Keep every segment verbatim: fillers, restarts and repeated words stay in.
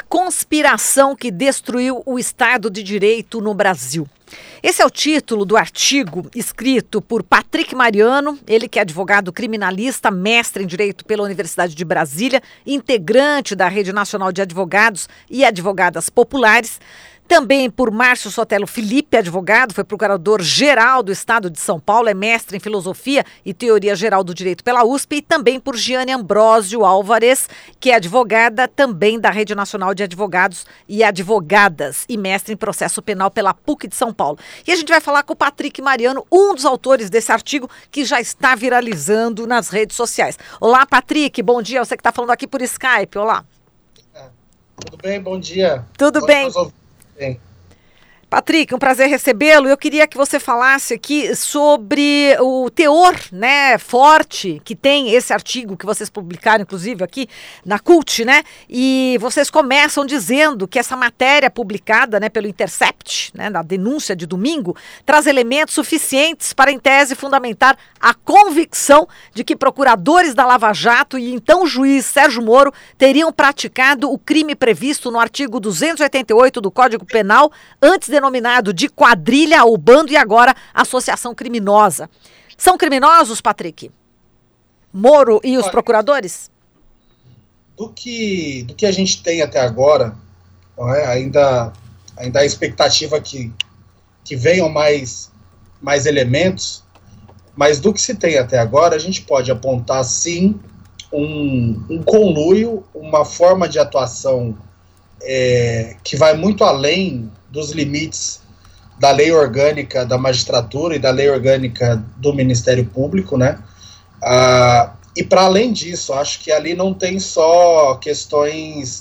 conspiração que destruiu o Estado de Direito no Brasil. Esse é o título do artigo escrito por Patrick Mariano, ele que é advogado criminalista, mestre em Direito pela Universidade de Brasília, integrante da Rede Nacional de Advogados e Advogadas Populares. Também por Márcio Sotelo Felipe, advogado, foi procurador-geral do Estado de São Paulo, é mestre em Filosofia e Teoria Geral do Direito pela U S P, e também por Giane Ambrósio Álvares, que é advogada também da Rede Nacional de Advogados e Advogadas e mestre em Processo Penal pela P U C de São Paulo. E a gente vai falar com o Patrick Mariano, um dos autores desse artigo que já está viralizando nas redes sociais. Olá, Patrick, bom dia, você que está falando aqui por Skype, olá. É, tudo bem, bom dia. Tudo bem. Bem. Patrick, um prazer recebê-lo. Eu queria que você falasse aqui sobre o teor, né, forte que tem esse artigo que vocês publicaram, inclusive, aqui na Cult, né? E vocês começam dizendo que essa matéria publicada, né, pelo Intercept, né, na denúncia de domingo, traz elementos suficientes para, em tese, fundamentar a convicção de que procuradores da Lava Jato e então juiz Sérgio Moro teriam praticado o crime previsto no artigo duzentos e oitenta e oito do Código Penal, antes denominado de quadrilha ou bando e agora associação criminosa. São criminosos, Patrick? Moro e os Olha, procuradores? Do que, do que a gente tem até agora, não é? ainda, ainda há expectativa que, que venham mais, mais elementos, mas do que se tem até agora, a gente pode apontar, sim, um, um conluio, uma forma de atuação é, que vai muito além dos limites da lei orgânica da magistratura e da lei orgânica do Ministério Público, né? Ah, e para além disso, acho que ali não tem só questões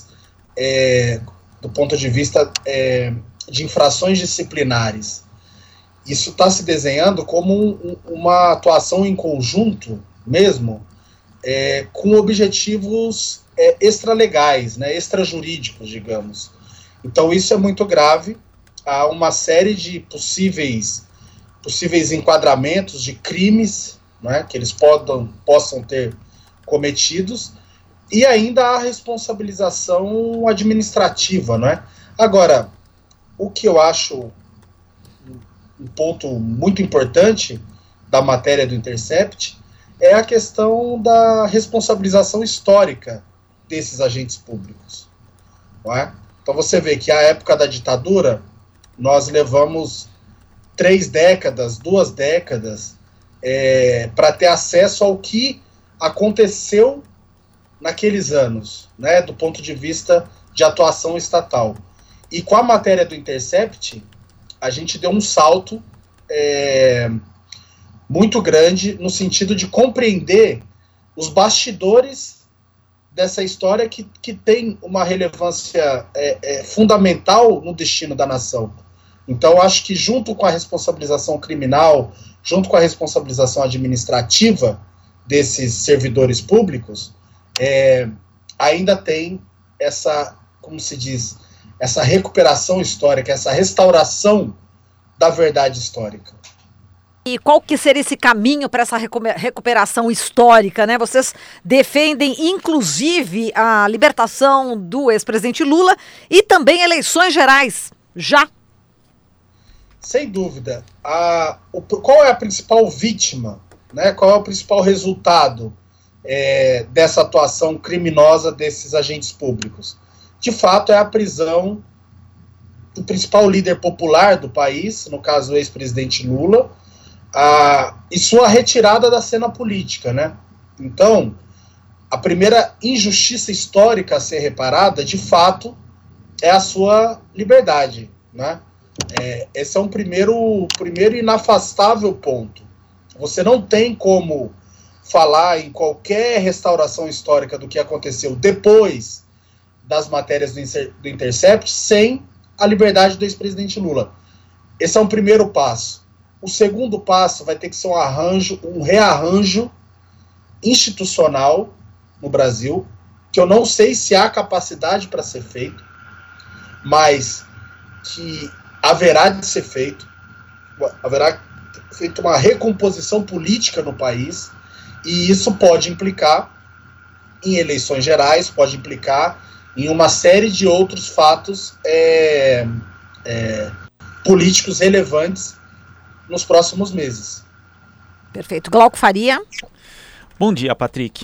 é, do ponto de vista é, de infrações disciplinares. Isso está se desenhando como um, uma atuação em conjunto mesmo, é, com objetivos é, extralegais, né, extrajurídicos, digamos. Então isso é muito grave, há uma série de possíveis, possíveis enquadramentos de crimes, né, que eles podam, possam ter cometidos, e ainda há responsabilização administrativa, né? Agora, o que eu acho um ponto muito importante da matéria do Intercept é a questão da responsabilização histórica desses agentes públicos, não é? Então você vê que a época da ditadura, nós levamos três décadas, duas décadas, é, para ter acesso ao que aconteceu naqueles anos, né, do ponto de vista de atuação estatal. E com a matéria do Intercept, a gente deu um salto é, muito grande no sentido de compreender os bastidores dessa história que, que tem uma relevância é, é, fundamental no destino da nação. Então, acho que junto com a responsabilização criminal, junto com a responsabilização administrativa desses servidores públicos, é, ainda tem essa, como se diz, essa recuperação histórica, essa restauração da verdade histórica. E qual que seria esse caminho para essa recuperação histórica, né? Vocês defendem, inclusive, a libertação do ex-presidente Lula e também eleições gerais, já? Sem dúvida. A, o, qual é a principal vítima, né? Qual é o principal resultado é, dessa atuação criminosa desses agentes públicos? De fato, é a prisão do principal líder popular do país, no caso o ex-presidente Lula, a, e sua retirada da cena política, né? Então, a primeira injustiça histórica a ser reparada, de fato, é a sua liberdade, né? É, esse é um primeiro, primeiro inafastável ponto. Você não tem como falar em qualquer restauração histórica do que aconteceu depois das matérias do, do Intercept sem a liberdade do ex-presidente Lula. Esse é um primeiro passo. O segundo passo vai ter que ser um arranjo, um rearranjo institucional no Brasil, que eu não sei se há capacidade para ser feito, mas que haverá de ser feito, haverá feito uma recomposição política no país, e isso pode implicar em eleições gerais, pode implicar em uma série de outros fatos é, é, políticos relevantes nos próximos meses. Perfeito. Glauco Faria. Bom dia, Patrick.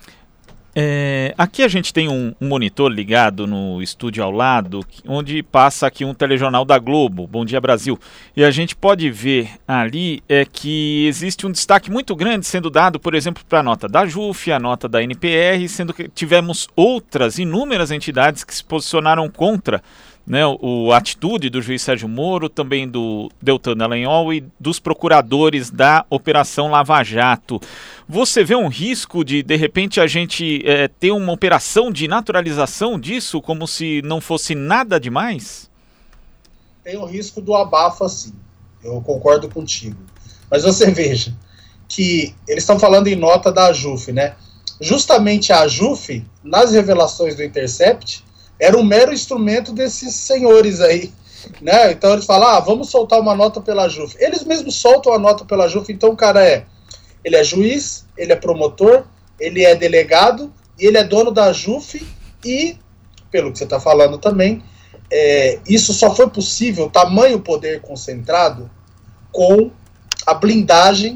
É, aqui a gente tem um, um monitor ligado no estúdio ao lado, onde passa aqui um telejornal da Globo, Bom Dia Brasil, e a gente pode ver ali é, que existe um destaque muito grande sendo dado, por exemplo, para a nota da JUF, a nota da N P R, sendo que tivemos outras inúmeras entidades que se posicionaram contra, né, o, a atitude do juiz Sérgio Moro, também do Deltan Dallagnol e dos procuradores da Operação Lava Jato. Você vê um risco de, de repente, a gente é, ter uma operação de naturalização disso, como se não fosse nada demais? Tem o risco do abafo, sim. Eu concordo contigo. Mas você veja que eles estão falando em nota da JUF, né? Justamente a JUF, nas revelações do Intercept, era um mero instrumento desses senhores aí, né? Então eles falam, ah, vamos soltar uma nota pela JUF. Eles mesmos soltam a nota pela JUF, então o cara é, ele é juiz, ele é promotor, ele é delegado, e ele é dono da JUF, e, pelo que você está falando também, é, isso só foi possível, tamanho poder concentrado, com a blindagem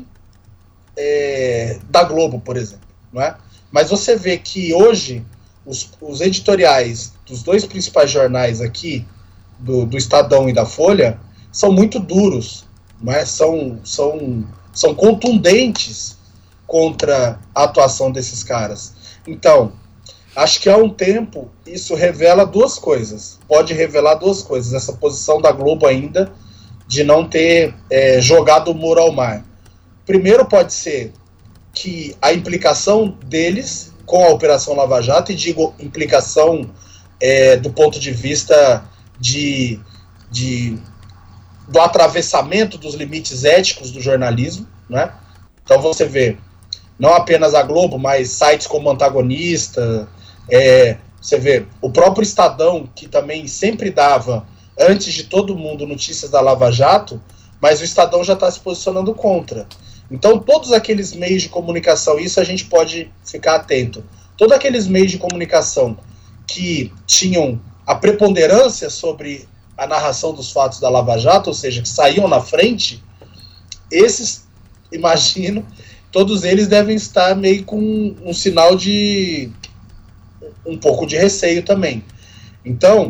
é, da Globo, por exemplo, não é? Mas você vê que hoje Os, os editoriais dos dois principais jornais aqui, do, do Estadão e da Folha, são muito duros, né? são, são, são contundentes contra a atuação desses caras. Então, acho que há um tempo isso revela duas coisas, pode revelar duas coisas, essa posição da Globo ainda de não ter é, jogado o Moro ao mar. Primeiro pode ser que a implicação deles com a Operação Lava Jato, e digo implicação é, do ponto de vista de, de, do atravessamento dos limites éticos do jornalismo, né? Então você vê, não apenas a Globo, mas sites como Antagonista, é, você vê o próprio Estadão, que também sempre dava, antes de todo mundo, notícias da Lava Jato, mas o Estadão já está se posicionando contra. Então, todos aqueles meios de comunicação, isso a gente pode ficar atento, todos aqueles meios de comunicação que tinham a preponderância sobre a narração dos fatos da Lava Jato, ou seja, que saíam na frente, esses, imagino, todos eles devem estar meio com um, um sinal de um pouco de receio também. Então,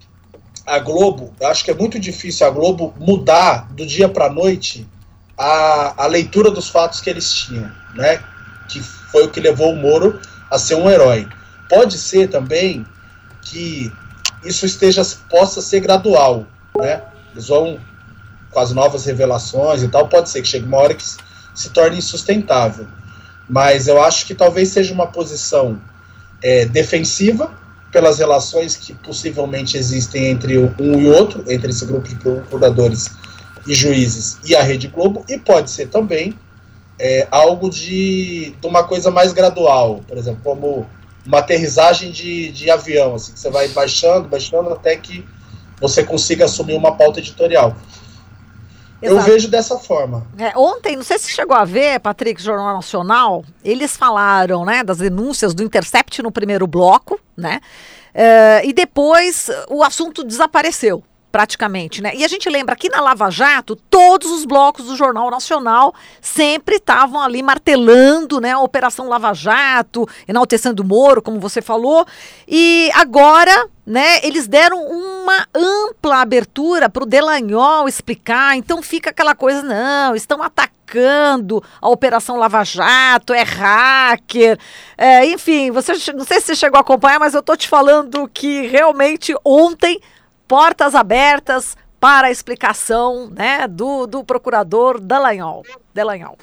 a Globo, eu acho que é muito difícil a Globo mudar do dia para a noite A, a leitura dos fatos que eles tinham, né? Que foi o que levou o Moro a ser um herói. Pode ser também que isso esteja, possa ser gradual, né? Eles vão, com as novas revelações e tal, pode ser que chegue uma hora que se torne insustentável. Mas eu acho que talvez seja uma posição é, defensiva, pelas relações que possivelmente existem entre um e outro, entre esse grupo de procuradores e juízes e a Rede Globo, e pode ser também é, algo de, de uma coisa mais gradual, por exemplo, como uma aterrissagem de, de avião, assim, que você vai baixando, baixando até que você consiga assumir uma pauta editorial. Exato. Eu vejo dessa forma. É, ontem, não sei se chegou a ver, Patrick, Jornal Nacional, eles falaram, né, das denúncias do Intercept no primeiro bloco, né, uh, e depois o assunto desapareceu. Praticamente, né? E a gente lembra que na Lava Jato, todos os blocos do Jornal Nacional sempre estavam ali martelando, né, a Operação Lava Jato, enaltecendo o Moro, como você falou, e agora, né, eles deram uma ampla abertura para o Dallagnol explicar, então fica aquela coisa, não, estão atacando a Operação Lava Jato, é hacker, é, enfim, você, não sei se você chegou a acompanhar, mas eu tô te falando que realmente ontem portas abertas para a explicação, né, do, do procurador Dallagnol. Dallagnol.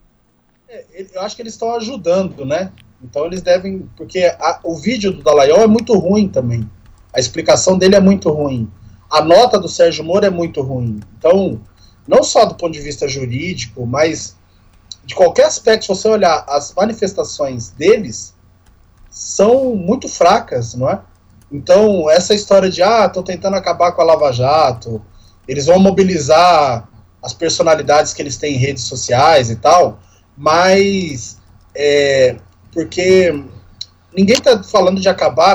É, eu acho que eles estão ajudando, né? Então eles devem... Porque a, o vídeo do Dallagnol é muito ruim também. A explicação dele é muito ruim. A nota do Sérgio Moro é muito ruim. Então, não só do ponto de vista jurídico, mas de qualquer aspecto, se você olhar as manifestações deles, são muito fracas, não é? Então, essa história de, ah, estão tentando acabar com a Lava Jato, eles vão mobilizar as personalidades que eles têm em redes sociais e tal, mas, é, porque ninguém está falando de acabar, né,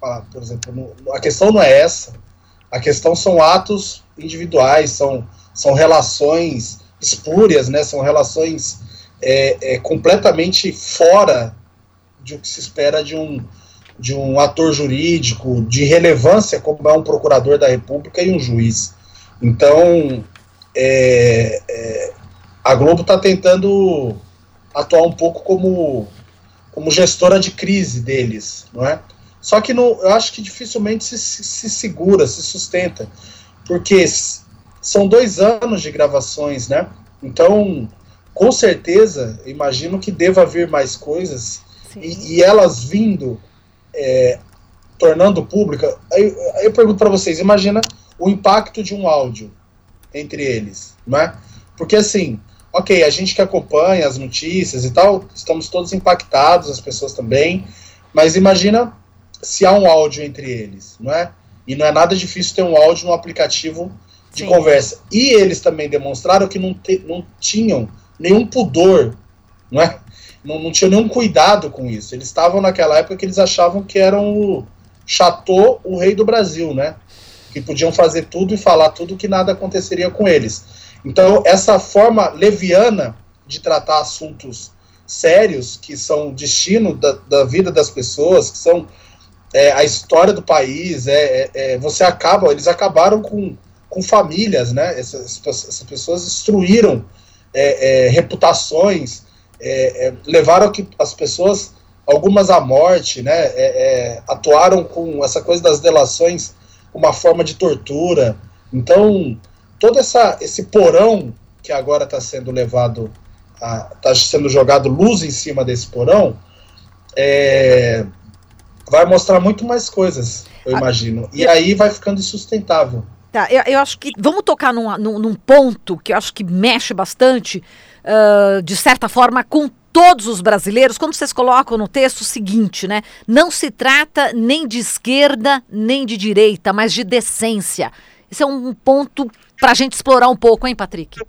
por exemplo, no, a questão não é essa. A questão são atos individuais, são, são relações espúrias, né? São relações é, é, completamente fora de o que se espera de um, de um ator jurídico de relevância como é um procurador da República e um juiz. Então, é, é, a Globo está tentando atuar um pouco como, como gestora de crise deles, não é? Só que no, eu acho que dificilmente se, se, se segura, se sustenta, porque são dois anos de gravações, né? Então, com certeza, imagino que deva vir mais coisas, e, e elas vindo, é, tornando pública. Aí, aí eu pergunto para vocês, imagina o impacto de um áudio entre eles, não é? Porque assim, ok, a gente que acompanha as notícias e tal, estamos todos impactados, as pessoas também, mas imagina se há um áudio entre eles, não é? E não é nada difícil ter um áudio no aplicativo de Sim. conversa. E eles também demonstraram que não, te, não tinham nenhum pudor, não é? Não, não tinham nenhum cuidado com isso. Eles estavam naquela época que eles achavam que eram o Chateau, o rei do Brasil, né? Que podiam fazer tudo e falar tudo que nada aconteceria com eles. Então, essa forma leviana de tratar assuntos sérios, que são o destino da, da vida das pessoas, que são é, a história do país, é, é, é, você acaba, eles acabaram com, com famílias, né? Essas, essas pessoas destruíram é, é, reputações, é, é, levaram que as pessoas, algumas à morte, né? É, é, atuaram com essa coisa das delações, uma forma de tortura. Então, todo essa, esse porão que agora está sendo levado, está sendo jogado luz em cima desse porão, é, vai mostrar muito mais coisas, eu imagino. E aí vai ficando insustentável. Tá, eu, eu acho que vamos tocar num, num, num ponto que eu acho que mexe bastante, uh, de certa forma, com todos os brasileiros, quando vocês colocam no texto o seguinte, né? Não se trata nem de esquerda, nem de direita, mas de decência. Esse é um ponto para a gente explorar um pouco, hein, Patrick?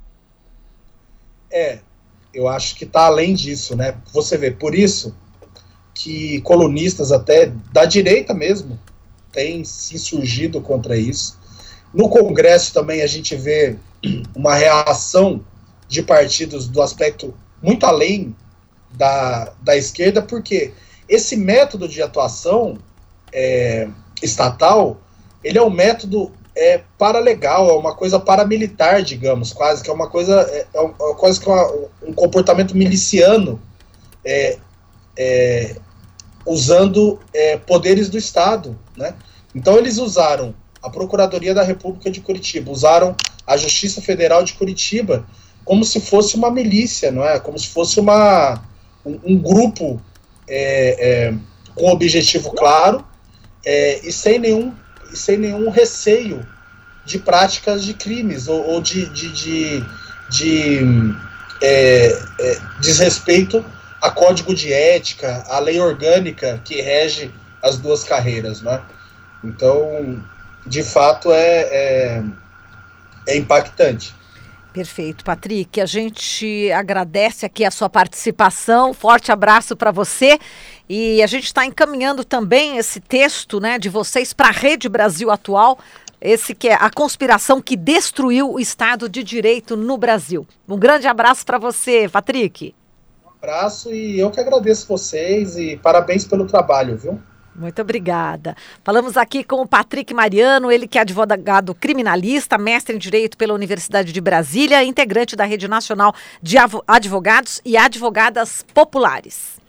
É, eu acho que está além disso, né? Você vê, por isso que colunistas até da direita mesmo têm se insurgido contra isso. No Congresso também a gente vê uma reação de partidos do aspecto muito além da, da esquerda, porque esse método de atuação é, estatal, ele é um método é, paralegal, é uma coisa paramilitar, digamos, quase, que é uma coisa, é, é uma, quase que uma, um comportamento miliciano, é, é, usando é, poderes do Estado, né? Então eles usaram a Procuradoria da República de Curitiba, usaram a Justiça Federal de Curitiba como se fosse uma milícia, não é? Como se fosse uma, um, um grupo é, é, com objetivo claro é, e sem nenhum, sem nenhum receio de práticas de crimes ou, ou de, de, de, de é, é, desrespeito a código de ética, a lei orgânica que rege as duas carreiras, né? Então, de fato, é, é, é impactante. Perfeito, Patrick. A gente agradece aqui a sua participação. Forte abraço para você. E a gente está encaminhando também esse texto, né, de vocês para a Rede Brasil Atual, esse que é a conspiração que destruiu o Estado de Direito no Brasil. Um grande abraço para você, Patrick. Um abraço e eu que agradeço vocês e parabéns pelo trabalho, viu? Muito obrigada. Falamos aqui com o Patrick Mariano, ele que é advogado criminalista, mestre em Direito pela Universidade de Brasília, integrante da Rede Nacional de Advogados e Advogadas Populares.